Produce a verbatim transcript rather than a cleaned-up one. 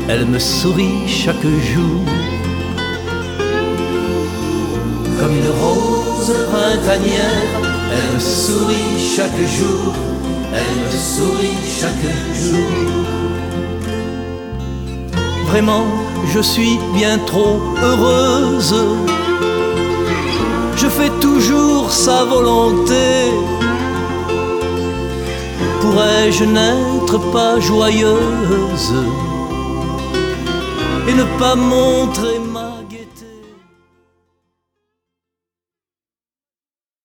elle me sourit chaque jour. Comme une rose printanière, elle me sourit chaque jour, elle me sourit chaque jour. Vraiment, je suis bien trop heureuse, je fais toujours sa volonté. Pourrais-je n'être pas joyeuse et ne pas montrer